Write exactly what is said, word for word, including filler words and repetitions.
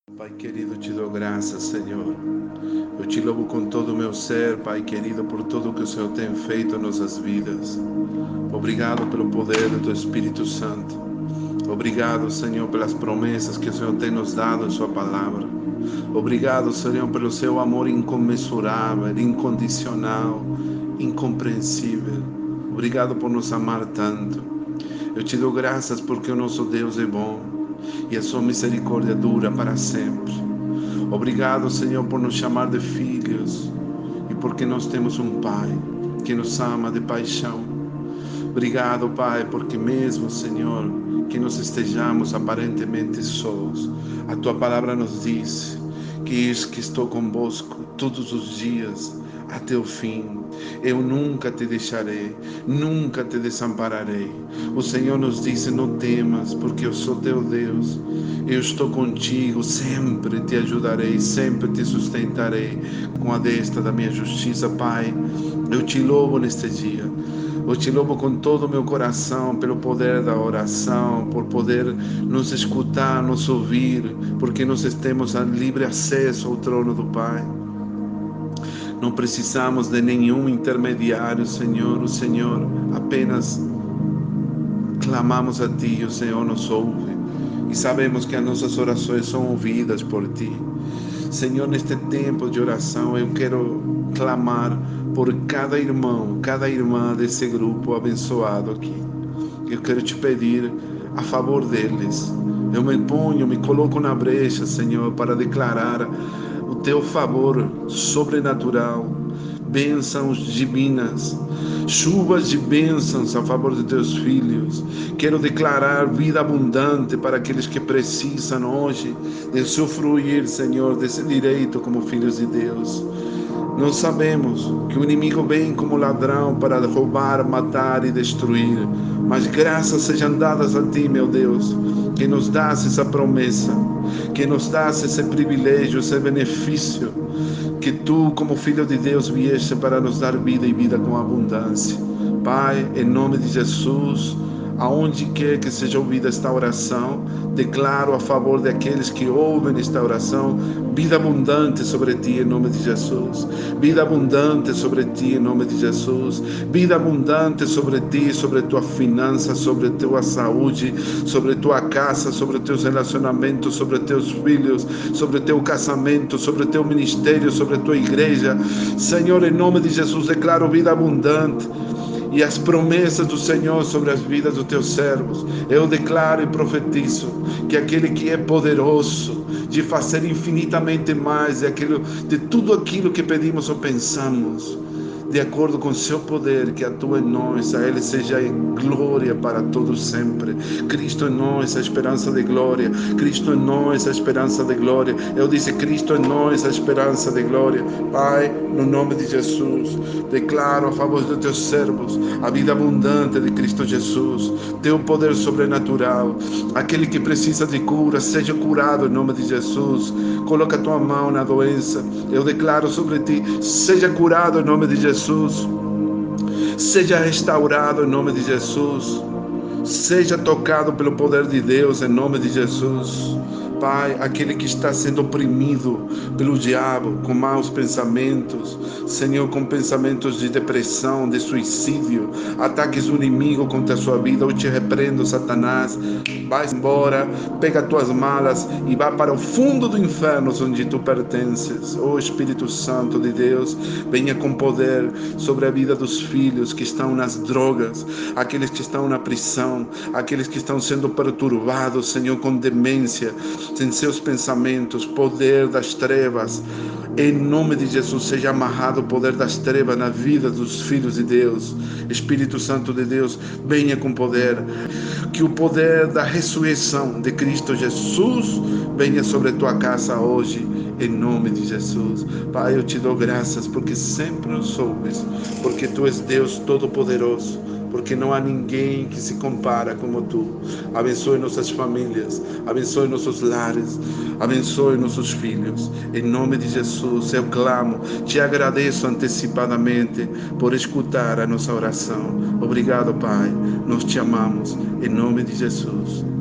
Pai querido, te dou graças, Senhor. Eu te louvo com todo o meu ser, Pai querido, por tudo que o Senhor tem feito em nossas vidas. Obrigado pelo poder do Teu Espírito Santo. Obrigado, Senhor, pelas promessas que o Senhor tem nos dado em Sua palavra. Obrigado, Senhor, pelo Seu amor incomensurável, incondicional, incompreensível. Obrigado por nos amar tanto. Eu te dou graças porque o nosso Deus é bom e a Sua misericórdia dura para sempre. Obrigado, Senhor, por nos chamar de filhos e porque nós temos um Pai que nos ama de paixão. Obrigado, Pai, porque mesmo, Senhor, que nós estejamos aparentemente sós, a Tua palavra nos diz que eis que estou convosco todos os dias até o fim. Eu nunca te deixarei, nunca te desampararei. O Senhor nos disse: não temas, porque eu sou teu Deus. Eu estou contigo, sempre te ajudarei, sempre te sustentarei com a destra da minha justiça. Pai, eu te louvo neste dia. Eu te louvo com todo o meu coração pelo poder da oração, por poder nos escutar, nos ouvir, porque nós temos livre acesso ao trono do Pai. Não precisamos de nenhum intermediário, Senhor. O Senhor apenas clamamos a Ti e o Senhor nos ouve. E sabemos que as nossas orações são ouvidas por Ti. Senhor, neste tempo de oração, eu quero clamar por cada irmão, cada irmã desse grupo abençoado aqui. Eu quero te pedir a favor deles. Eu me ponho, me coloco na brecha, Senhor, para declarar o teu favor sobrenatural, bênçãos divinas, chuvas de bênçãos a favor de teus filhos. Quero declarar vida abundante para aqueles que precisam hoje de usufruir, Senhor, desse direito como filhos de Deus. Nós sabemos que o inimigo vem como ladrão para roubar, matar e destruir, mas graças sejam dadas a Ti, meu Deus, que nos dás essa promessa, que nos dás esse privilégio, esse benefício, que Tu, como Filho de Deus, vieste para nos dar vida e vida com abundância. Pai, em nome de Jesus, aonde quer que seja ouvida esta oração, declaro a favor daqueles que ouvem esta oração, vida abundante sobre Ti em nome de Jesus, vida abundante sobre Ti em nome de Jesus, vida abundante sobre Ti, sobre Tua finança, sobre Tua saúde, sobre Tua casa, sobre Teus relacionamentos, sobre Teus filhos, sobre Teu casamento, sobre Teu ministério, sobre Tua igreja. Senhor, em nome de Jesus, declaro vida abundante e as promessas do Senhor sobre as vidas dos teus servos. Eu declaro e profetizo que aquele que é poderoso de fazer infinitamente mais de, aquilo, de tudo aquilo que pedimos ou pensamos, de acordo com o seu poder que atua em nós, a Ele seja glória para todos sempre. Cristo em nós, a esperança de glória. Cristo em nós, a esperança de glória. Eu disse: Cristo em nós, a esperança de glória. Pai, no nome de Jesus, declaro a favor dos teus servos a vida abundante de Cristo Jesus, teu poder sobrenatural. Aquele que precisa de cura, seja curado em nome de Jesus. Coloca a tua mão na doença. Eu declaro sobre ti: seja curado em nome de Jesus. Seja restaurado em nome de Jesus. Seja tocado pelo poder de Deus em nome de Jesus. Pai, aquele que está sendo oprimido pelo diabo com maus pensamentos, Senhor, com pensamentos de depressão, de suicídio, ataques do inimigo contra a sua vida, eu te repreendo, Satanás. Vai embora, pega as tuas malas e vá para o fundo do inferno onde tu pertences. Oh Espírito Santo de Deus, venha com poder sobre a vida dos filhos que estão nas drogas, aqueles que estão na prisão, aqueles que estão sendo perturbados, Senhor, com demência em seus pensamentos. Poder das trevas, em nome de Jesus, seja amarrado o poder das trevas na vida dos filhos de Deus. Espírito Santo de Deus, venha com poder, que o poder da ressurreição de Cristo Jesus venha sobre a tua casa hoje, em nome de Jesus. Pai, eu te dou graças porque sempre nos ouves, porque Tu és Deus Todo-Poderoso, porque não há ninguém que se compara como Tu. Abençoe nossas famílias, abençoe nossos lares, abençoe nossos filhos. Em nome de Jesus, eu clamo, te agradeço antecipadamente por escutar a nossa oração. Obrigado, Pai, nós te amamos. Em nome de Jesus.